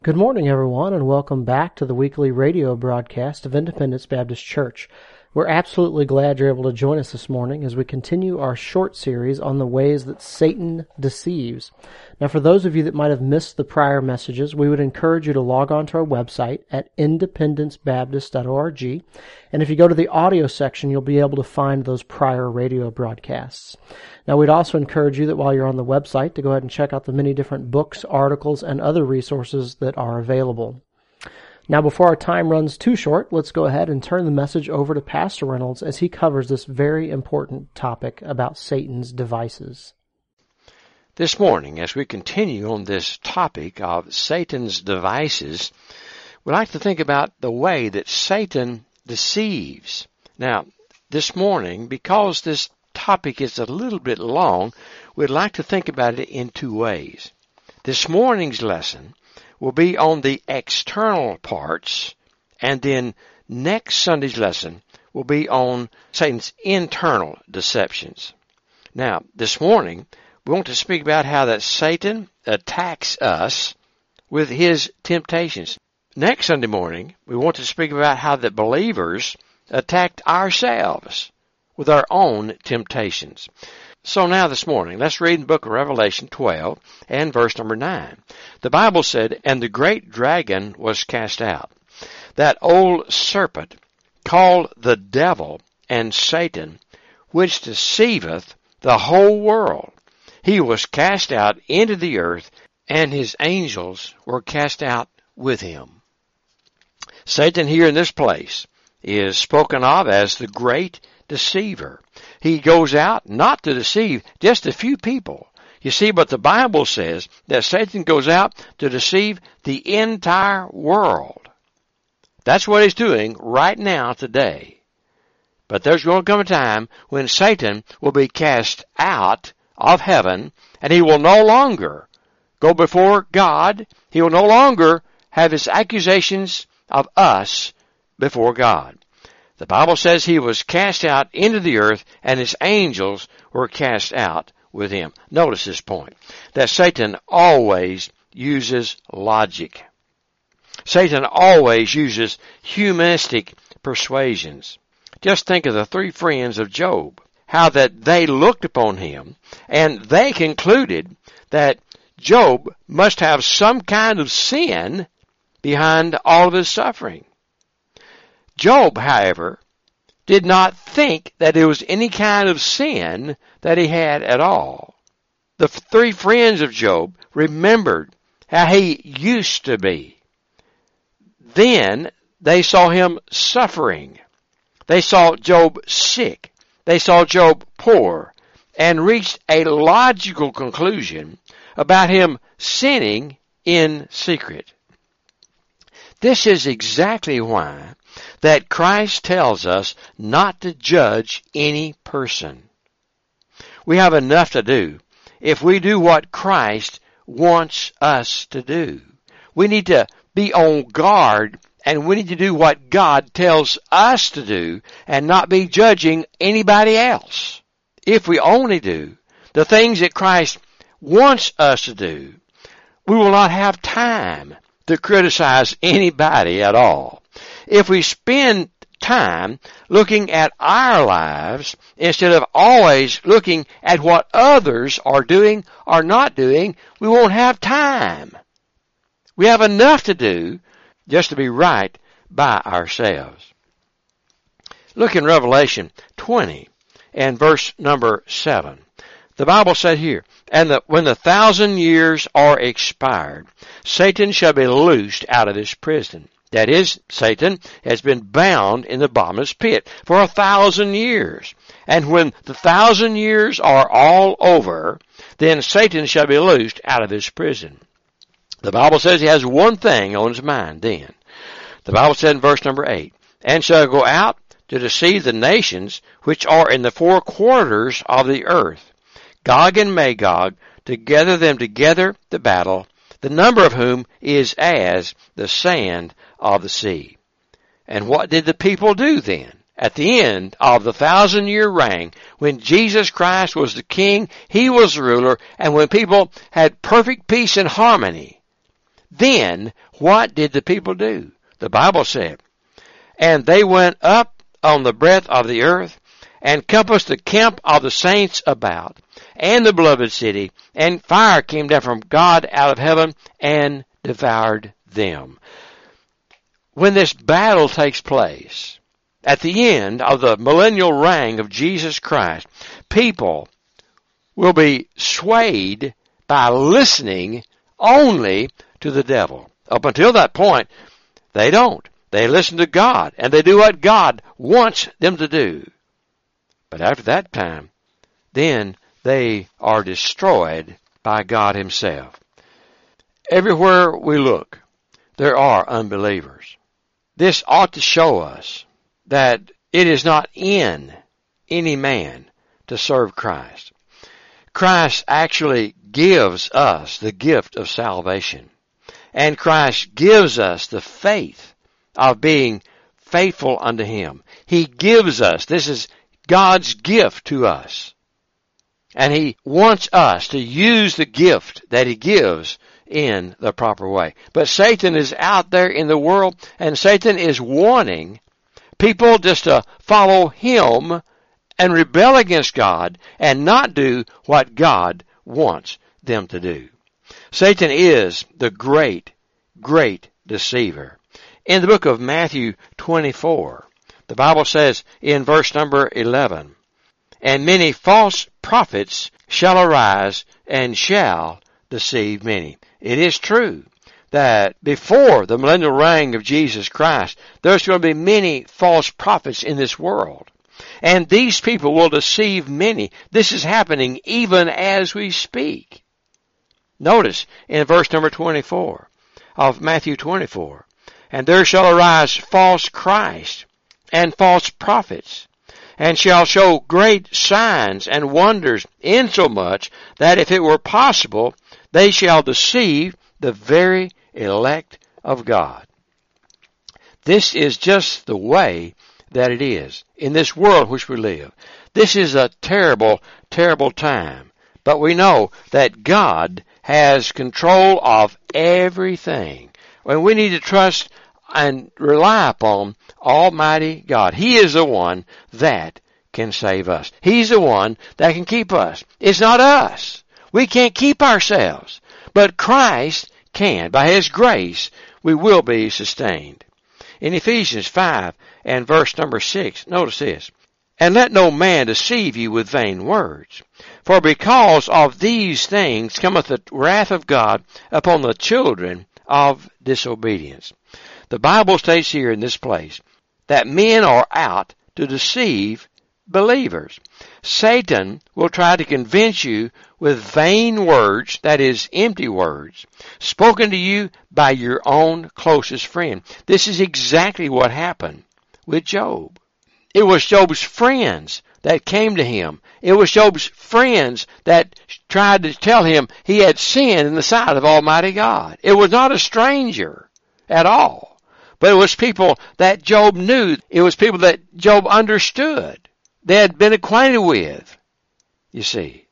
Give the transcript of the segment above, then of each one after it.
Good morning, everyone, and welcome back to the weekly radio broadcast of Independence Baptist Church. We're absolutely glad you're able to join us this morning as we continue our short series on the ways that Satan deceives. Now, for those of you that might have missed the prior messages, we would encourage you to log on to our website at independencebaptist.org, and if you go to the audio section, you'll be able to find those prior radio broadcasts. Now, we'd also encourage you that while you're on the website to go ahead and check out the many different books, articles, and other resources that are available. Now, before our time runs too short, let's go ahead and turn the message over to Pastor Reynolds as he covers this very important topic about Satan's devices. This morning, as we continue on this topic of Satan's devices, we'd like to think about the way that Satan deceives. Now, this morning, because this topic is a little bit long, we'd like to think about it in two ways. This morning's lesson will be on the external parts, and then next Sunday's lesson will be on Satan's internal deceptions. Now, this morning, we want to speak about how that Satan attacks us with his temptations. Next Sunday morning, we want to speak about how the believers attacked ourselves with our own temptations. So now this morning, let's read the book of Revelation 12 and verse number 9. The Bible said, "And the great dragon was cast out, that old serpent called the devil and Satan, which deceiveth the whole world. He was cast out into the earth, and his angels were cast out with him." Satan here in this place is spoken of as the great deceiver. He goes out not to deceive just a few people. You see, but the Bible says that Satan goes out to deceive the entire world. That's what he's doing right now today. But there's going to come a time when Satan will be cast out of heaven, and he will no longer go before God. He will no longer have his accusations of us before God. The Bible says he was cast out into the earth, and his angels were cast out with him. Notice this point, that Satan always uses logic. Satan always uses humanistic persuasions. Just think of the three friends of Job, how that they looked upon him, and they concluded that Job must have some kind of sin behind all of his suffering. Job, however, did not think that it was any kind of sin that he had at all. The three friends of Job remembered how he used to be. Then they saw him suffering. They saw Job sick. They saw Job poor, and reached a logical conclusion about him sinning in secret. This is exactly why that Christ tells us not to judge any person. We have enough to do if we do what Christ wants us to do. We need to be on guard, and we need to do what God tells us to do and not be judging anybody else. If we only do the things that Christ wants us to do, we will not have time to criticize anybody at all. If we spend time looking at our lives instead of always looking at what others are doing or not doing, we won't have time. We have enough to do just to be right by ourselves. Look in Revelation 20 and verse number 7. The Bible said here, "And when the 1,000 years are expired, Satan shall be loosed out of his prison." That is, Satan has been bound in the bottomless pit for 1,000 years. And when the 1,000 years are all over, then Satan shall be loosed out of his prison. The Bible says he has one thing on his mind then. The Bible said in verse number 8, "And shall go out to deceive the nations which are in the four quarters of the earth, Gog and Magog, to gather them together to battle, the number of whom is as the sand of the sea." And what did the people do then? At the end of the 1,000-year reign, when Jesus Christ was the king, he was the ruler, and when people had perfect peace and harmony, then what did the people do? The Bible said, and they went up on the breadth of the earth, and compassed the camp of the saints about, and the beloved city, and fire came down from God out of heaven, and devoured them. When this battle takes place, at the end of the millennial reign of Jesus Christ, people will be swayed by listening only to the devil. Up until that point, they don't. They listen to God, and they do what God wants them to do. But after that time, then they are destroyed by God himself. Everywhere we look, there are unbelievers. This ought to show us that it is not in any man to serve Christ. Christ actually gives us the gift of salvation. And Christ gives us the faith of being faithful unto him. He gives us, this is God's gift to us. And he wants us to use the gift that he gives in the proper way. But Satan is out there in the world, and Satan is wanting people just to follow him and rebel against God and not do what God wants them to do. Satan is the great, great deceiver. In the book of Matthew 24, the Bible says in verse number 11, and many false prophets shall arise and shall deceive many. It is true that before the millennial reign of Jesus Christ, there's going to be many false prophets in this world. And these people will deceive many. This is happening even as we speak. Notice in verse number 24 of Matthew 24, and there shall arise false Christs and false prophets, and shall show great signs and wonders, insomuch that if it were possible, they shall deceive the very elect of God. This is just the way that it is in this world which we live. This is a terrible, terrible time. But we know that God has control of everything. And we need to trust and rely upon Almighty God. He is the one that can save us. He's the one that can keep us. It's not us. We can't keep ourselves. But Christ can. By his grace, we will be sustained. In Ephesians 5 and verse number 6, notice this. And let no man deceive you with vain words. For because of these things cometh the wrath of God upon the children of disobedience. The Bible states here in this place that men are out to deceive believers. Satan will try to convince you with vain words, that is, empty words, spoken to you by your own closest friend. This is exactly what happened with Job. It was Job's friends that came to him. It was Job's friends that tried to tell him he had sinned in the sight of Almighty God. It was not a stranger at all. But it was people that Job knew. It was people that Job understood. They had been acquainted with, you see.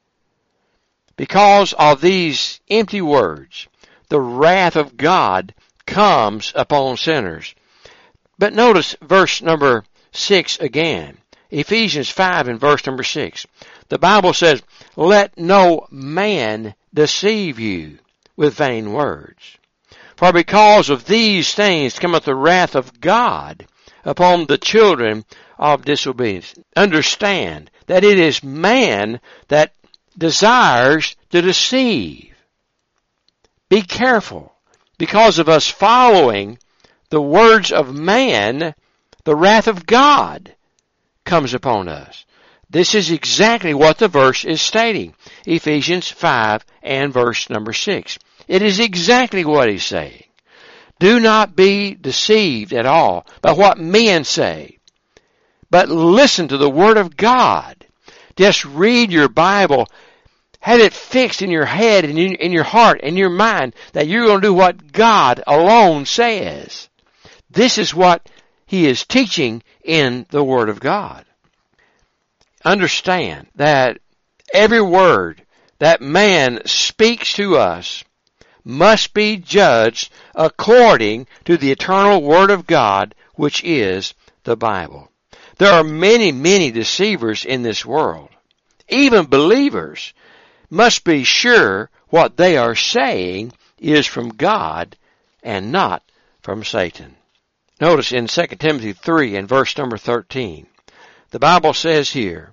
Because of these empty words, the wrath of God comes upon sinners. But notice verse number 6 again. Ephesians 5 and verse number 6. The Bible says, let no man deceive you with vain words. For because of these things cometh the wrath of God upon the children of disobedience. Understand that it is man that desires to deceive. Be careful. Because of us following the words of man, the wrath of God comes upon us. This is exactly what the verse is stating. Ephesians 5 and verse number 6. It is exactly what he's saying. Do not be deceived at all by what men say, but listen to the Word of God. Just read your Bible. Have it fixed in your head and in your heart and your mind that you're going to do what God alone says. This is what he is teaching in the Word of God. Understand that every word that man speaks to us must be judged according to the eternal Word of God, which is the Bible. There are many, many deceivers in this world. Even believers must be sure what they are saying is from God and not from Satan. Notice in 2 Timothy 3 and verse number 13, the Bible says here,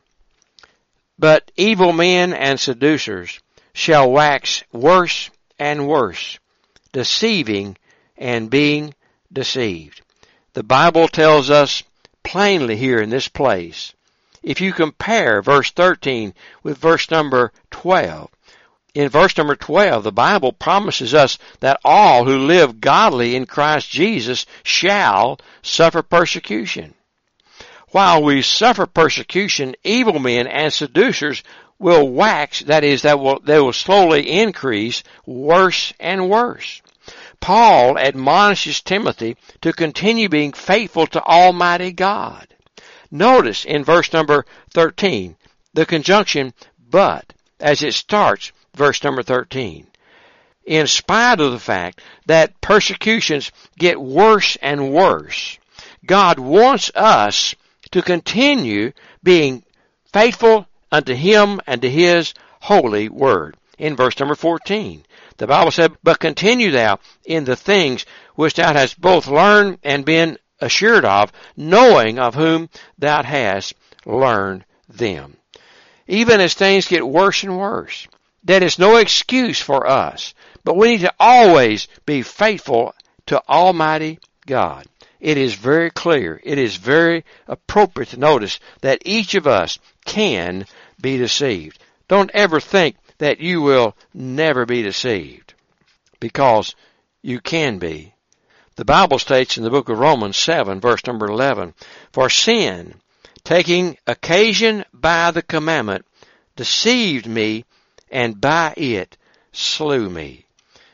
"But evil men and seducers shall wax worse and worse, deceiving and being deceived." The Bible tells us plainly here in this place, if you compare verse 13 with verse number 12, in verse number 12, the Bible promises us that all who live godly in Christ Jesus shall suffer persecution. While we suffer persecution, evil men and seducers will wax, that is, they will slowly increase worse and worse. Paul admonishes Timothy to continue being faithful to Almighty God. Notice in verse number 13, the conjunction "but" as it starts verse number 13. In spite of the fact that persecutions get worse and worse, God wants us to continue being faithful unto Him and to His holy word. In verse number 14, the Bible said, "But continue thou in the things which thou hast both learned and been assured of, knowing of whom thou hast learned them." Even as things get worse and worse, that is no excuse for us, but we need to always be faithful to Almighty God. It is very clear, it is very appropriate to notice that each of us can be deceived. Don't ever think that you will never be deceived, because you can be. The Bible states in the book of Romans 7, verse number 11, "For sin, taking occasion by the commandment, deceived me, and by it slew me."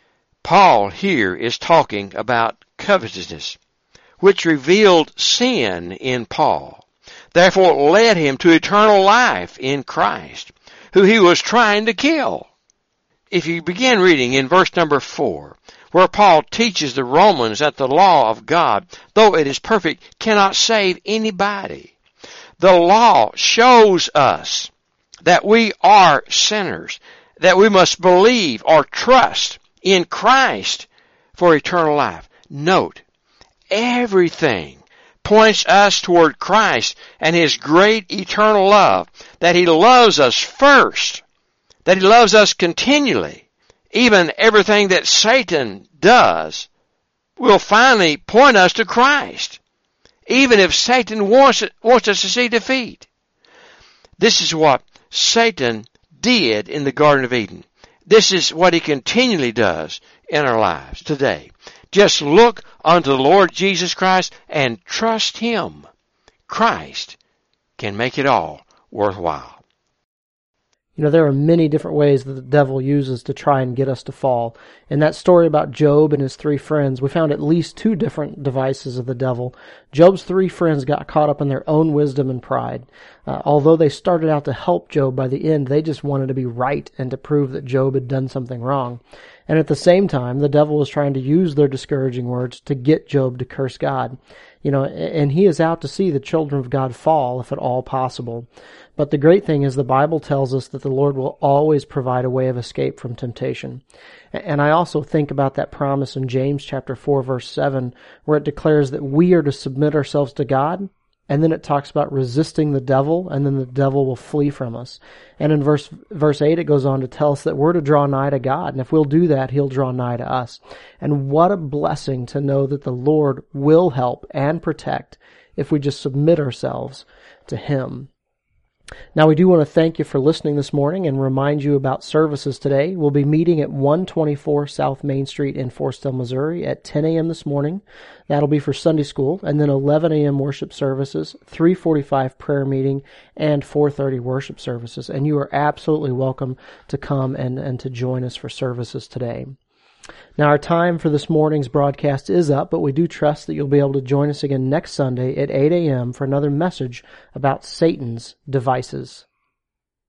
Paul here is talking about covetousness, which revealed sin in Paul, therefore led him to eternal life in Christ, who he was trying to kill. If you begin reading in verse number 4, where Paul teaches the Romans that the law of God, though it is perfect, cannot save anybody. The law shows us that we are sinners, that we must believe or trust in Christ for eternal life. Note, everything points us toward Christ and His great eternal love, that He loves us first, that He loves us continually. Even everything that Satan does will finally point us to Christ, even if Satan wants us to see defeat. This is what Satan did in the Garden of Eden. This is what he continually does in our lives today. Just look unto the Lord Jesus Christ and trust Him. Christ can make it all worthwhile. You know, there are many different ways that the devil uses to try and get us to fall. In that story about Job and his 3 friends, we found at least 2 different devices of the devil. Job's 3 friends got caught up in their own wisdom and pride. Although they started out to help Job, by the end they just wanted to be right and to prove that Job had done something wrong. And at the same time, the devil was trying to use their discouraging words to get Job to curse God. You know, and he is out to see the children of God fall, if at all possible. But the great thing is the Bible tells us that the Lord will always provide a way of escape from temptation. And I also think about that promise in James chapter 4, verse 7, where it declares that we are to submit ourselves to God, and then it talks about resisting the devil, and then the devil will flee from us. And in verse 8, it goes on to tell us that we're to draw nigh to God, and if we'll do that, He'll draw nigh to us. And what a blessing to know that the Lord will help and protect if we just submit ourselves to Him. Now, we do want to thank you for listening this morning and remind you about services today. We'll be meeting at 124 South Main Street in Forestell, Missouri at 10 a.m. this morning. That'll be for Sunday school, and then 11 a.m. worship services, 3:45 prayer meeting, and 4:30 worship services. And you are absolutely welcome to come and to join us for services today. Now, our time for this morning's broadcast is up, but we do trust that you'll be able to join us again next Sunday at 8 a.m. for another message about Satan's devices.